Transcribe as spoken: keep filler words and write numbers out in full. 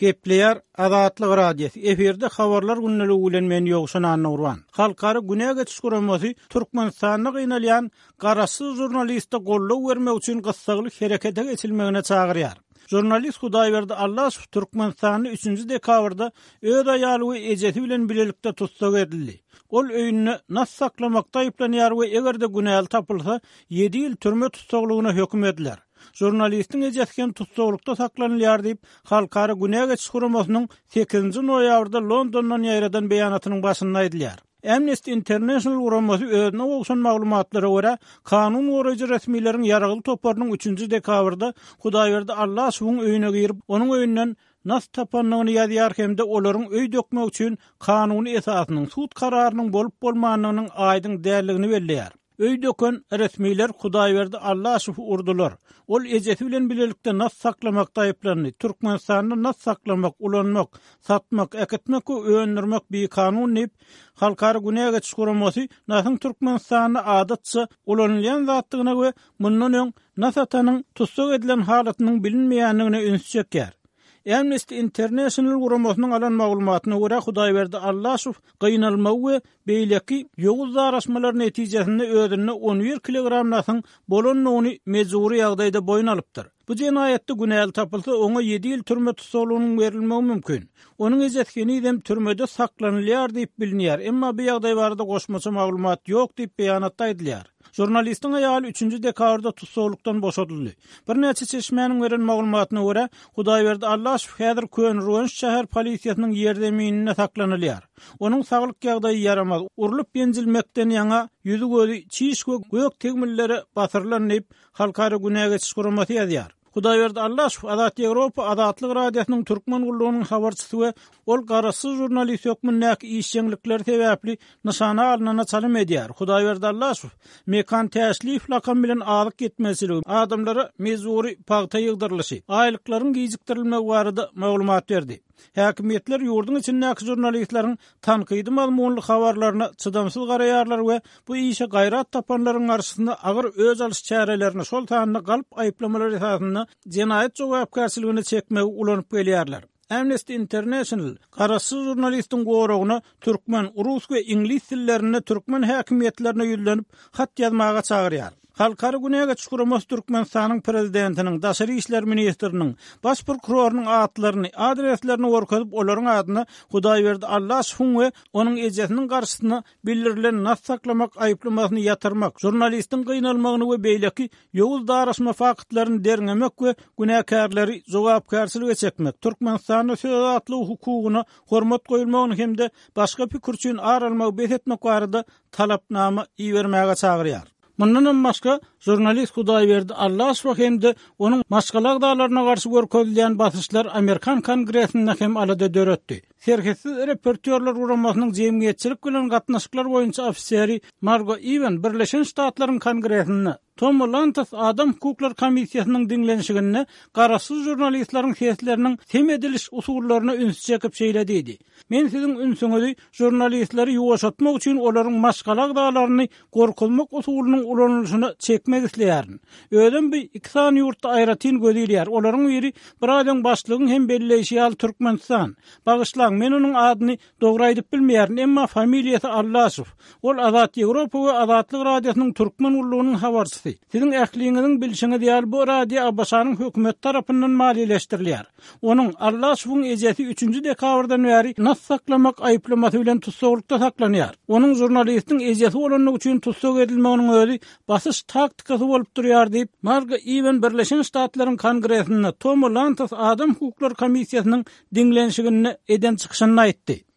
Gepleýär Azatlyk radiosu. Eferde habarlar günnäli bilen men ýogşan Nurwan. Halkara güne geçiş guramasy Türkmenistanyny gynalýan garaşsyz jurnalistde gollaw bermek üçin gysgalyk herekete geçilmegine çagyrýar. Jurnalist Hudaýberdi Allasow Türkmenistanyny üçünji dekabrda öz aýaly we ejeti bilen bilelikde tutsak edildi. Ol öýünni nas saklamakda aýplanýar we egerde günäli tapylsa ýedi ýyl türme tutsaklygyna hökm ediler. Jurnalistin ejetken tutsaklykda saklanýar diýip halkara güne geçiş guramasynyň sekizinji noýabrda Londondan ýaýradan beýanatynyň başynda aýdylýar. Amnesty International guramasy özüne ogşan maglumatlara görä kanun goraýjy resmiýetlerin ýaragyl toplarynyň üçünji dekabrda Hudaýberdi Allasowyň öýüne girip onuň öýünden nas tapanlygyny ýazýar hemde olaryň öý dökmek üçin kanuny esasynyň sud kararynyň bolup bolmanynyň aýdyň däldigini belleýär. Öý döken resmiýetler Hudaýberdi Allasowy urdular. Ol ejeti bilen bilelikde nas saklamakda aýplandy. Türkmenistanyny nas saklamak, ulanmak, satmak, eketmek we öňdürmek bir kanun diýip halkara güne geçiş guramasy nasyň Türkmenistanyny adatça ulanýan zatlygyna we mundan öň nas atanyň tutsak edilen halatynyň bilinmeýänligine üns çekýär. Amnesty International guramasynyň alan maglumatyna görä Hudaýberdi Allasow gynalma we beýleki ýoguz zaraşmalar netijesinde özüne on bir kilogram nasyň bolanyny mejburi ýagdaýda boyun alypdyr. Bu jenaýetde günäli tapylsa oňa ýedi ýyl türme tutsaklygynyň berilmegi mümkin. Onuň ejetkeni dem türmede saklanýar diýip bilinýär, emma bu ýagdaý barada goşmaça maglumat ýok diýip beýanatda aýdylýar. Jurnalistin aýaly üçünji dekabrda tutsaklykdan boşadyldy. Bir näçe çeşmäniň beren maglumatyna görä Hudaýberdi Allasow häzir Könrüwens şäher polisiýasynyň ýerdeminine saklanýar. Onuň saglyk ýagdaýy ýaramaz. Urulup ýenjilmekden ýaňa ýüzü gözi çiş we gök tegmilleri batyrylanyp halkara güne geçiş guramasy ýazýar. Hudaýberdi Allasow Azatlyk Ýewropa Azatlyk radiosynyň türkmen gullugynyň habarçysy we ol garaşsyz jurnalist hökmündäki işçilikler sebäpli nyşana alynana çalym edýär. Hudaýberdi Allasow mekan täşlif lakam bilen alyk gitmesiligi, adamlara mezuri pagta ýygdyrlyşy, aýlyklaryň gijikdirilmegi barada maglumat berdi. Häkimetler ýurdun içindäki jurnalistleriň tankydy mazmunly habarlaryna çydamsyz garaýarlar we bu işe gaýrat tapanlaryň garşysynda agyr öz alys çärelerini şol taýyny galyp aýplamalar esasynda jenaýet jogapkärçiligini çekmegi ulanyp gelýärler. Amnesty International garaşsyz jurnalistin goragyna türkmen, rus we ingliz tillerinde türkmen häkimetlerine ýüzlenip hat ýazmaga çagyrýar. Halkara güne geçiş guramasy Türkmenistanyň prezidentiniň, Daşary işler ministriniň, baş prokurorunyň atlaryny, adreslerini gorkadyp olaryň adyna Hudaýberdi Allasow we onuň ejetiniň garşysyna bildirilen nas saklamak aýplamasyny ýatyrmak, jurnalistin gynalmagyny we beýleki ýowuz daraşma fakatlaryny derňemek we günäkärleri jogapkärçilige çekmek, Türkmenistanyň söz atly hukugyna hormat goýulmagyny hemde başga pikir üçin aralmagy besetmek barada talapnama iýermäge çagyrýar. Mundan başga jurnalist Hudaýberdi Allasow hemde onuň maşgalak dağlaryna garşy görkezilýän basyşlar Amerikan Kongresinde hem alada döretdi. Serketsiz reportyorlar uramasynyň jemgyýetçilik bilen gatnaşyklar boýunça ofiseri Margo Even Birleşen Ştatlaryň Kongresinde Tom Lantas Adam Hukuklar Komissiýasynyň diňlenişigine garaşsyz jurnalistleriň sesleriniň tem ediliş usullaryna üns çekip şeýledi. Men siziň ünsüňizi jurnalistleri ýuwaşatmak üçin olaryň maşgalak dağlaryny gorkulmak usulynyň ulanýyşyny çekmek isleýärin. Ödüm bir iki sany ýurtda aýratyn gözýär. Olaryň biri bir adam başlygyň hem belleýişi ýaly Türkmenistan. Bagyşlaň, men onuň adyny dogry aýdyp bilmeýärin, emma familiýasy Allasow. Ol Azatlyk Ýewropa we Azatlyk radiosynyň türkmen gullugynyň habarçysy. Siziň ähliňiziň bilşiňi diýär bu radio Abbaşanyň hökümet tarapyndan maliýeleşdirilýär. Onuň Allasowyň ejeti üçünji dekabrdan bäri nas saklamak aýplamasy bilen tutsaklykda saklanýar. Onuň jurnalistin ejeti bolanyny üçin tutsak edilmeginiň özi basyş taktikasy bolup durýar diýip Margo Even Birleşen Ştatlaryň Kongresinde Tom Lantas Adam Hukuklar Komissiýasynyň diňlenişigini eden çykyşyny aýtdy.